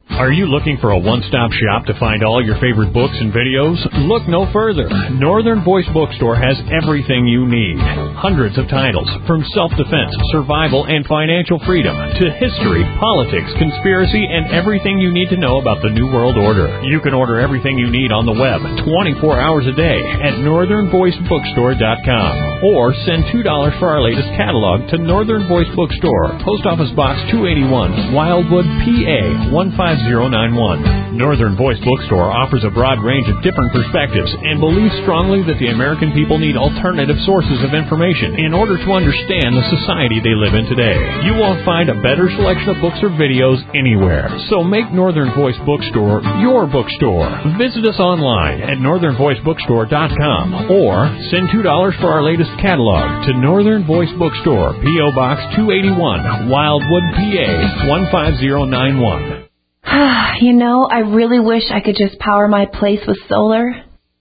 Are you looking for a one-stop shop to find all your favorite books and videos? Look no further. Northern Voice Bookstore has everything you need. Hundreds of titles, from self-defense, survival, and financial freedom, to history, politics, conspiracy, and everything you need to know about the New World Order. You can order everything you need on the web twenty-four hours a day at northern voice bookstore dot com. Or send two dollars for our latest catalog to Northern Voice Bookstore, Post Office Box two eighty-one, Wildwood, P A one five zero nine one. Northern Voice Bookstore offers a broad range of different perspectives and believes strongly that the American people need alternative sources of information in order to understand the society they live in today. You won't find a better selection of books or videos anywhere. So make Northern Voice Bookstore your bookstore. Visit us online at northern voice bookstore dot com or send two dollars for our latest catalog to Northern Voice Bookstore, P O. Box two eighty-one, Wildwood, P A one five zero nine one. You know, I really wish I could just power my place with solar.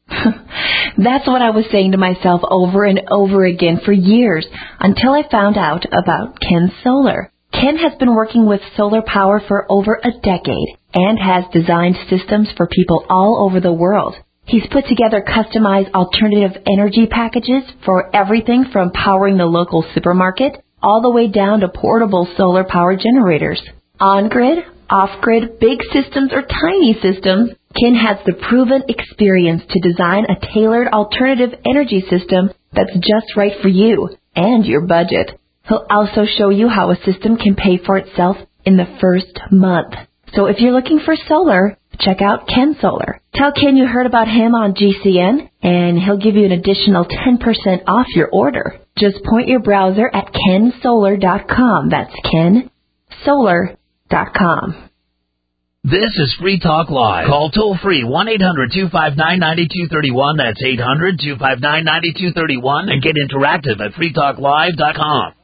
That's what I was saying to myself over and over again for years, until I found out about Ken Solar. Ken has been working with solar power for over a decade and has designed systems for people all over the world. He's put together customized alternative energy packages for everything from powering the local supermarket all the way down to portable solar power generators. On-grid, off-grid, big systems or tiny systems, Ken has the proven experience to design a tailored alternative energy system that's just right for you and your budget. He'll also show you how a system can pay for itself in the first month. So if you're looking for solar, check out Ken Solar. Tell Ken you heard about him on G C N, and he'll give you an additional ten percent off your order. Just point your browser at ken solar dot com. That's ken solar dot com. This is Free Talk Live. Call toll-free one eight hundred two five nine nine two three one. That's eight hundred two five nine nine two three one. And get interactive at free talk live dot com.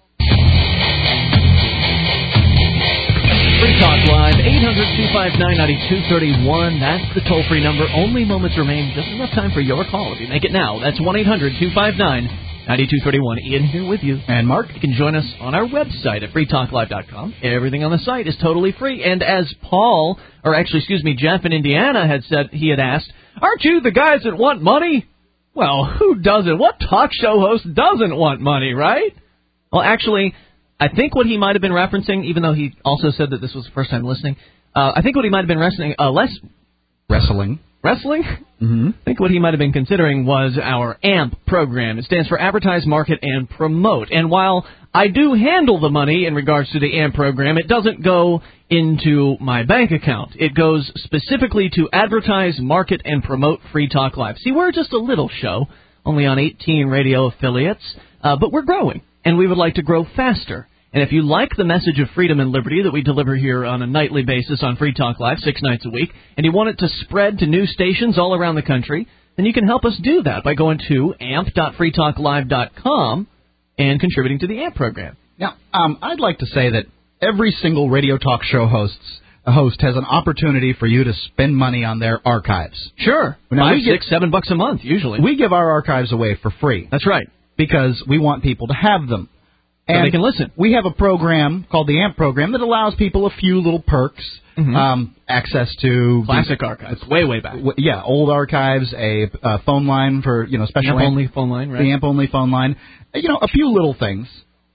Free Talk Live, eight hundred two five nine nine two three one. That's the toll-free number. Only moments remain. Just enough time for your call. If you make it now, that's one eight hundred two five nine nine two three one. Ian here with you. And Mark. You can join us on our website at free talk live dot com. Everything on the site is totally free. And as Paul, or actually, excuse me, Jeff in Indiana had said, he had asked, aren't you the guys that want money? Well, who doesn't? What talk show host doesn't want money, right? Well, actually, I think what he might have been referencing, even though he also said that this was the first time listening, uh, I think what he might have been wrestling, uh, less wrestling. Wrestling? Mm-hmm. I think what he might have been considering was our AMP program. It stands for Advertise, Market, and Promote. And while I do handle the money in regards to the AMP program, it doesn't go into my bank account. It goes specifically to advertise, market, and promote Free Talk Live. See, we're just a little show, only on eighteen radio affiliates, uh, but we're growing, and we would like to grow faster. And if you like the message of freedom and liberty that we deliver here on a nightly basis on Free Talk Live, six nights a week, and you want it to spread to new stations all around the country, then you can help us do that by going to amp dot free talk live dot com and contributing to the AMP program. Now, um, I'd like to say that every single radio talk show hosts, a host has an opportunity for you to spend money on their archives. Sure. Now, Five, we get, six, seven bucks a month, usually. We give our archives away for free. That's right. Because we want people to have them. So and they can listen. We have a program called the AMP program that allows people a few little perks, mm-hmm. um, access to classic the, archives, way way back. W- yeah, old archives, a uh, phone line for you know special AMP only phone line, right? The AMP only phone line, you know, a few little things,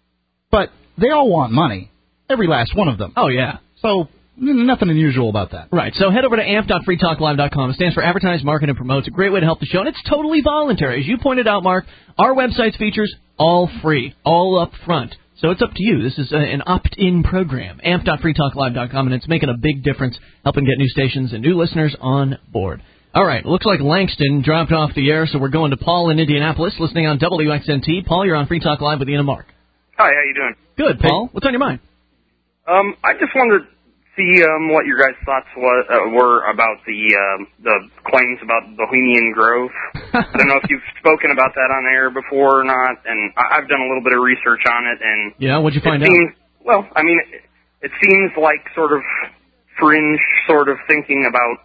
but they all want money, every last one of them. Oh yeah. So nothing unusual about that. Right. So head over to amp dot free talk live dot com. It stands for Advertise, Market, and Promote. It's a great way to help the show, and it's totally voluntary. As you pointed out, Mark, our website's features all free, all up front. So it's up to you. This is a, an opt-in program, amp dot free talk live dot com, and it's making a big difference, helping get new stations and new listeners on board. All right, looks like Langston dropped off the air, so we're going to Paul in Indianapolis, listening on W X N T. Paul, you're on Free Talk Live with Ian and Mark. Hi, how you doing? Good, Paul. What's on your mind? Um, I just wanted to see um, what your guys' thoughts was, uh, were about the um, the claims about Bohemian Grove. I don't know if you've spoken about that on air before or not, and I- I've done a little bit of research on it. And yeah, what'd you find it seems, out? Well, I mean, it, it seems like sort of fringe sort of thinking about,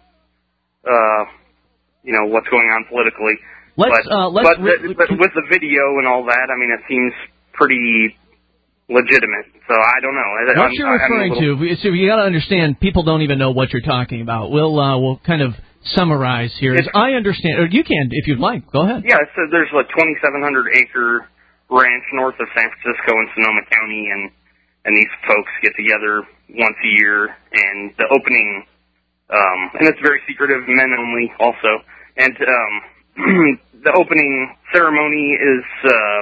uh, you know, what's going on politically. Let's, but, uh, let's but, re- the, but with the video and all that, I mean, it seems pretty legitimate. So I don't know. I, What I'm, you're I'm referring a little, to, so you got to understand, people don't even know what you're talking about. We'll uh, we'll kind of summarize here. As I understand, or you can if you'd like. Go ahead. Yeah, so there's a twenty-seven hundred acre ranch north of San Francisco in Sonoma County, and and these folks get together once a year, and the opening, um, and it's very secretive, men only also, and um, the opening ceremony is uh,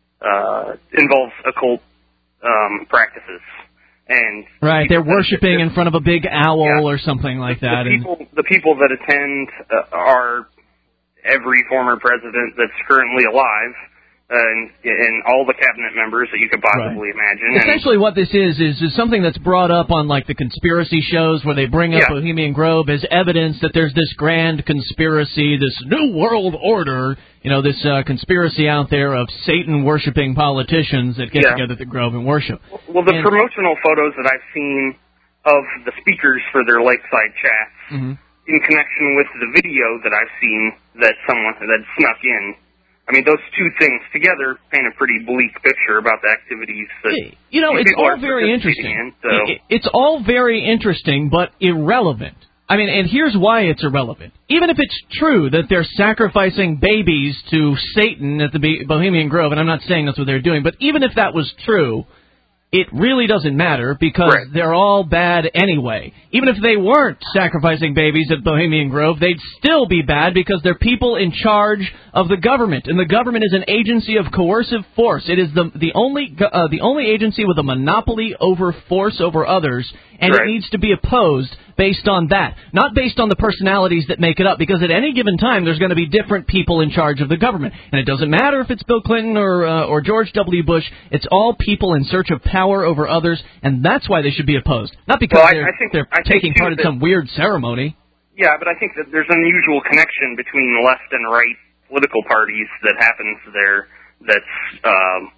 uh, involves occult um, practices. And right, they're worshiping in front of a big owl yeah, or something like that. The people, the people that attend uh, are every former president that's currently alive, and, and all the cabinet members that you could possibly right. imagine. Essentially, what this is, is is something that's brought up on like the conspiracy shows where they bring up yeah. Bohemian Grove as evidence that there's this grand conspiracy, this new world order. You know, this uh, conspiracy out there of Satan-worshipping politicians that get Yeah. together at the Grove and worship. Well, the And- promotional photos that I've seen of the speakers for their lakeside chats, Mhm. in connection with the video that I've seen that someone that snuck in, I mean, those two things together paint a pretty bleak picture about the activities that You know, these it's people all are very participating interesting. in, so. It- It's all very interesting, but irrelevant. I mean, and here's why it's irrelevant. Even if it's true that they're sacrificing babies to Satan at the Be- Bohemian Grove, and I'm not saying that's what they're doing, but even if that was true, it really doesn't matter because Right. they're all bad anyway. Even if they weren't sacrificing babies at Bohemian Grove, they'd still be bad because they're people in charge of the government, and the government is an agency of coercive force. It is the the only uh, the only agency with a monopoly over force over others, and Right. it needs to be opposed based on that, not based on the personalities that make it up, because at any given time there's going to be different people in charge of the government, and it doesn't matter if it's Bill Clinton or uh, or George W. Bush. It's all people in search of power over others, and that's why they should be opposed, not because Well, I- they're, I think- they're I think, taking too, part in that- some weird ceremony. Yeah, but I think that there's an unusual connection between left and right political parties that happens there that's um,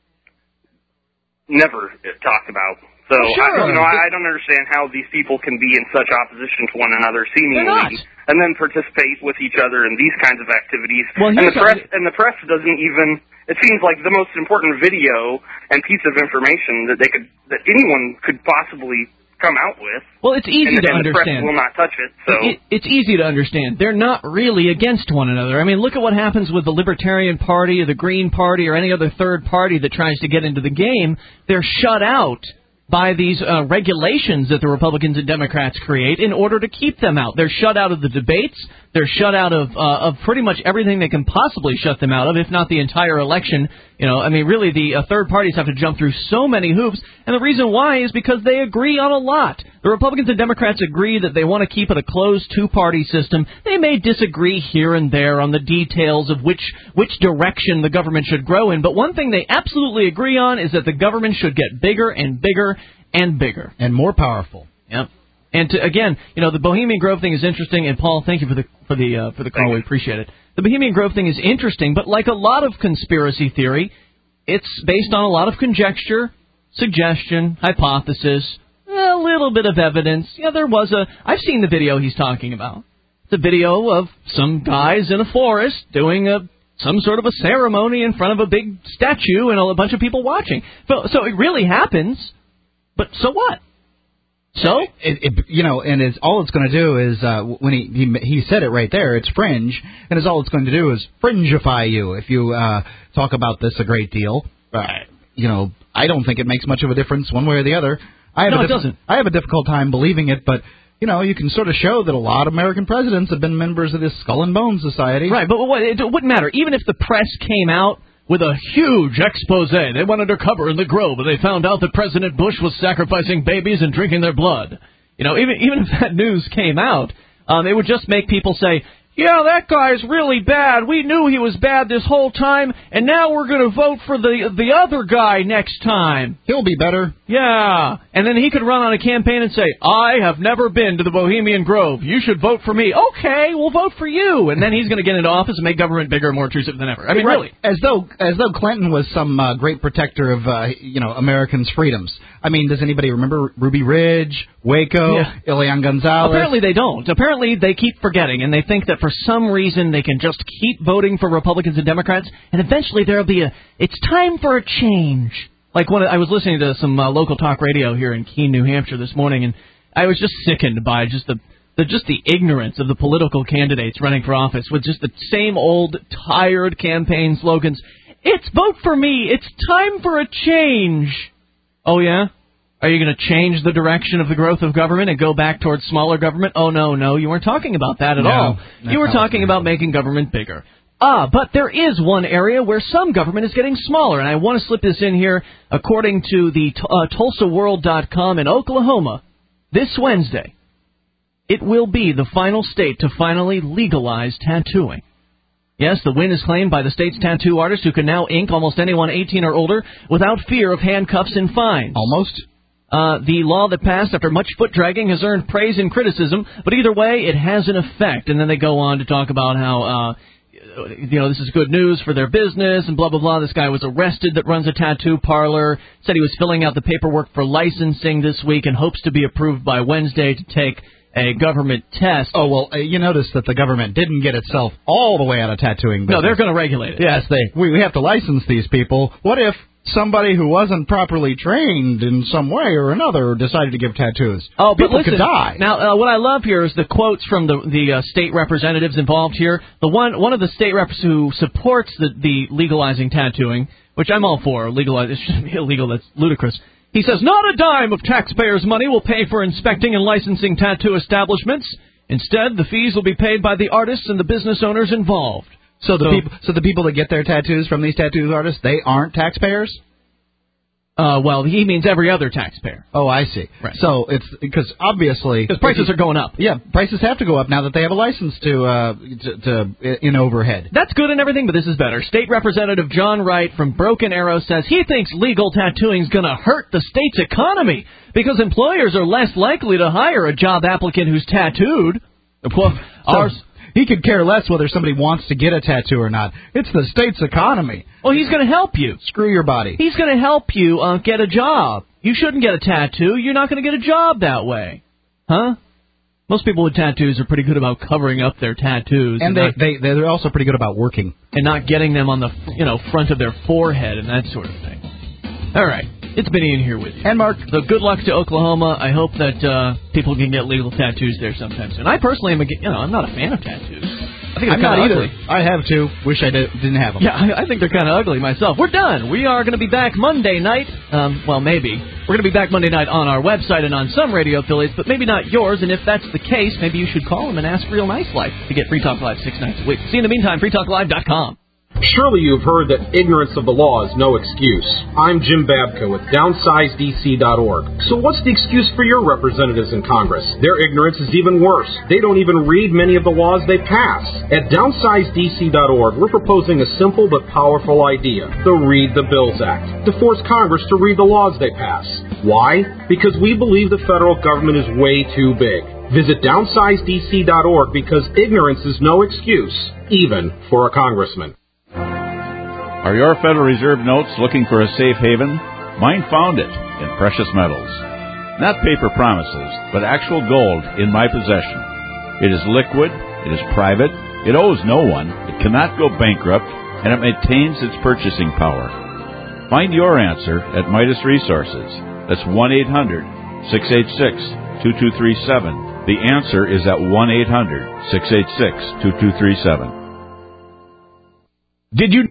never talked about. So Well, sure. I, you know, I, I don't understand how these people can be in such opposition to one another, seemingly, and then participate with each other in these kinds of activities. Well, and the here's press how- and the press doesn't even. It seems like the most important video and piece of information that they could that anyone could possibly come out with. Well, it's easy and, to and understand. The press will not touch it. So. It, it's easy to understand. They're not really against one another. I mean, look at what happens with the Libertarian Party or the Green Party or any other third party that tries to get into the game. They're shut out by these uh, regulations that the Republicans and Democrats create in order to keep them out. They're shut out of the debates. They're shut out of uh, of pretty much everything they can possibly shut them out of, if not the entire election. You know, I mean, really, the uh, third parties have to jump through so many hoops, and the reason why is because they agree on a lot. The Republicans and Democrats agree that they want to keep it a closed two-party system. They may disagree here and there on the details of which which direction the government should grow in, but one thing they absolutely agree on is that the government should get bigger and bigger and bigger. And more powerful. Yep. And to, again, you know, the Bohemian Grove thing is interesting, and Paul, thank you for the for the uh, for the call. We appreciate it. The Bohemian Grove thing is interesting, but like a lot of conspiracy theory, it's based on a lot of conjecture, suggestion, hypothesis, a little bit of evidence. Yeah, there was a. I've seen the video he's talking about. It's a video of some guys in a forest doing a some sort of a ceremony in front of a big statue and a bunch of people watching. So, so it really happens, but so what? So it, it, you know, and it's all it's going to do is uh, when he, he he said it right there. It's fringe, and it's all it's going to do is fringify you. If you uh, talk about this a great deal, uh, you know, I don't think it makes much of a difference one way or the other. I have No, a it doesn't. I have a difficult time believing it, but you know, you can sort of show that a lot of American presidents have been members of this Skull and Bones Society. Right, but what, it wouldn't matter. Even if the press came out with a huge expose, they went undercover in the Grove and they found out that President Bush was sacrificing babies and drinking their blood. You know, even even if that news came out, um, it would just make people say, yeah, that guy's really bad. We knew he was bad this whole time, and now we're going to vote for the the other guy next time. He'll be better. Yeah, and then he could run on a campaign and say, I have never been to the Bohemian Grove. You should vote for me. Okay, we'll vote for you. And then he's going to get into office and make government bigger and more intrusive than ever. I mean, Right. really. As though as though Clinton was some uh, great protector of uh, you know Americans' freedoms. I mean, does anybody remember Ruby Ridge, Waco, Yeah. Ileana Gonzalez? Apparently they don't. Apparently they keep forgetting, and they think that for some reason they can just keep voting for Republicans and Democrats, and eventually there'll be a, it's time for a change. Like when I was listening to some uh, local talk radio here in Keene, New Hampshire this morning, and I was just sickened by just the, the just the ignorance of the political candidates running for office with just the same old tired campaign slogans. It's vote for me. It's time for a change. Oh, yeah? Are you going to change the direction of the growth of government and go back towards smaller government? Oh, no, no, you weren't talking about that at No, all. that's You were not talking about making government bigger. Ah, but there is one area where some government is getting smaller, and I want to slip this in here. According to the uh, Tulsa World dot com in Oklahoma, this Wednesday, it will be the final state to finally legalize tattooing. Yes, the win is claimed by the state's tattoo artists who can now ink almost anyone eighteen or older without fear of handcuffs and fines. Almost. Uh, the law that passed after much foot-dragging has earned praise and criticism, but either way, it has an effect. And then they go on to talk about how, uh, you know, this is good news for their business and blah, blah, blah. This guy was arrested that runs a tattoo parlor, said he was filling out the paperwork for licensing this week and hopes to be approved by Wednesday to take a government test. Oh, well, uh, you notice that the government didn't get itself all the way out of tattooing business. No, they're going to regulate it. Yes, they. We, we have to license these people. What if somebody who wasn't properly trained in some way or another decided to give tattoos? Oh, but people listen, could die. Now, uh, what I love here is the quotes from the the uh, state representatives involved here. The one one of the state reps who supports the, the legalizing tattooing, which I'm all for. Legalize it shouldn't be illegal. That's ludicrous. He says, not a dime of taxpayers' money will pay for inspecting and licensing tattoo establishments. Instead, the fees will be paid by the artists and the business owners involved. So the So- people, so the people that get their tattoos from these tattoo artists, they aren't taxpayers? Uh, well, he means every other taxpayer. Oh, I see. Right. So it's because obviously Because prices are going up. Yeah, prices have to go up now that they have a license to uh to, to in overhead. That's good and everything, but this is better. State Representative John Wright from Broken Arrow says he thinks legal tattooing is going to hurt the state's economy because employers are less likely to hire a job applicant who's tattooed. Well, So ours, he could care less whether somebody wants to get a tattoo or not. It's the state's economy. well, he's going to help you. Screw your body. He's going to help you uh, get a job. You shouldn't get a tattoo. You're not going to get a job that way. Huh? Most people with tattoos are pretty good about covering up their tattoos. And they, not, they, they're also pretty good about working. and not getting them on the, you know, front of their forehead and that sort of thing. All right. It's been Ian here with you. And Mark. So good luck to Oklahoma. I hope that uh, people can get legal tattoos there sometime soon. I personally am, a, you know, I'm not a fan of tattoos. I think I'm they're not kind of either. ugly. I have two. Wish I did, didn't have them. Yeah, I, I think they're kind of ugly myself. We're done. We are going to be back Monday night. Um, well, maybe. We're going to be back Monday night on our website and on some radio affiliates, but maybe not yours. And if that's the case, maybe you should call them and ask Real Nice Life to get Free Talk Live six nights a week. See you in the meantime, free talk live dot com. Surely you've heard that ignorance of the law is no excuse. I'm Jim Babka with downsize D C dot org. So what's the excuse for your representatives in Congress? Their ignorance is even worse. They don't even read many of the laws they pass. At downsize D C dot org, we're proposing a simple but powerful idea, the Read the Bills Act, to force Congress to read the laws they pass. Why? Because we believe the federal government is way too big. Visit downsize D C dot org because ignorance is no excuse, even for a congressman. Are your Federal Reserve notes looking for a safe haven? Mine found it in precious metals. Not paper promises, but actual gold in my possession. It is liquid, it is private, it owes no one, it cannot go bankrupt, and it maintains its purchasing power. Find your answer at Midas Resources. That's one eight hundred six eight six two two three seven. The answer is at one eight hundred six eight six two two three seven. Did you